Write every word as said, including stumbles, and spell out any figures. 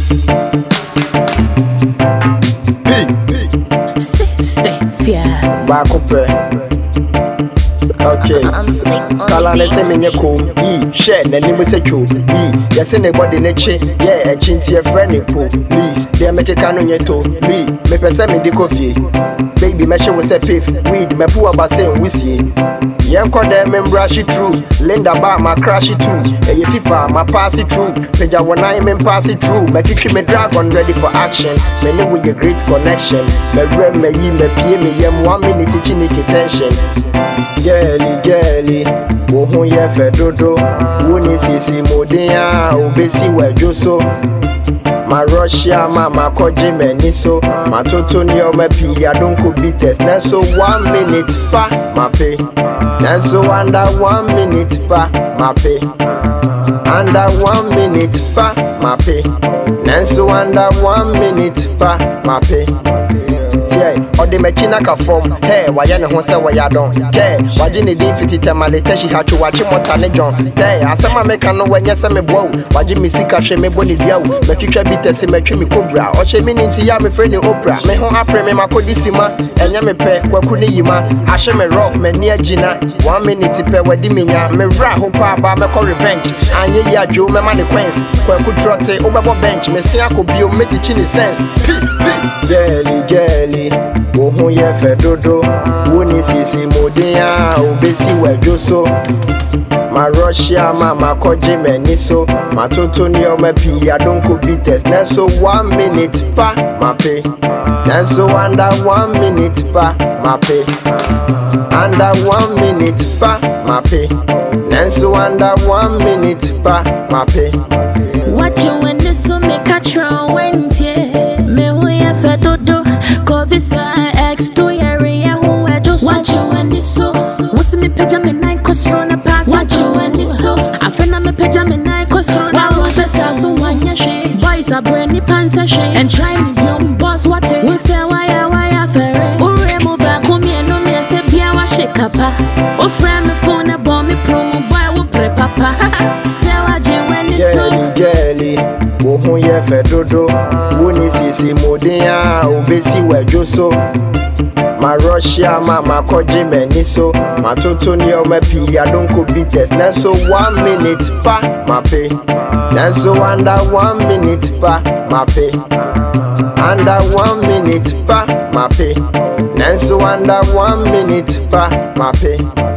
Back up okay. Sala ne se menye ko yi share na ni se cho yi ya se ne body ne chi yeah e chinti e friend ne po please dey make ka no nyeto me me pese me di coffee baby me she we say pif weed me pu abasen wisie yen ko dem me brush it through Linda ba ma crash it too e ye fifa ma pass it through peja wona me pass it through me twitwi me dragon ready for action me ne we a great connection me rem me yi me pie me yem one minute chiniki tension girly girly wo hu ye fe dodo wo ni sisi modin a obesi wejo so ma Russia ma ma koji meni so ma toto ni o me pi ya don ko bites na so one minute pa ma pay na so under one minute pa ma pay under one minute pa ma pay na so under one minute pa ma pay odi mechina ka form hey waya ne ho se waya don ke waje ne din fiti temale tashi hachu wache mota ne jon hey asema meka no wanya se me bo waje misika hwe me boni dua wo metwitwa bitese metwi me kobra o hwe mi nti ya me frɛ ne opera me ho apre me makodi sima enya me pɛ kwaku ne yima ahwe me rock me ne agina one minute pɛ wadi menya me ra ho pa ba me call revenge anye ya jo me ma ne queens kwaku trotte obebo bench me sia ko bio me teach ni sense girly girly wo hu ye fe dodo wo ni sisi modin a obesi wejo so ma Russia ma ma koji meni so ma toto ni o me pi ya don ko bites na so one minute pa ma pay na so under one minute pa ma pay under one minute pa ma pay na so under one minute pa ma pay what you when this so make a try went yeah me hu ye fe dodo ko bisa ex to area who I just watch you when this so what's me pajama nine cause run a pass watch you when this so I feel me pajama nine cause run a pass so one ya she boys are brandy pants a she and try me young boss what it we say why why affair ure mo ba ko me no me say bia wa shake up o friend me phone a bomb me promo boy wo pre papa say why you when this so girly wo hu ye fe dodo wo ni sisi modin a obesi wejo so ma Russia ma ma koji meni so ma toto ni o me pi ya don ko bites na so one minute pa ma pay na so under one minute pa ma pay under one minute pa ma pay na so under one minute pa ma pay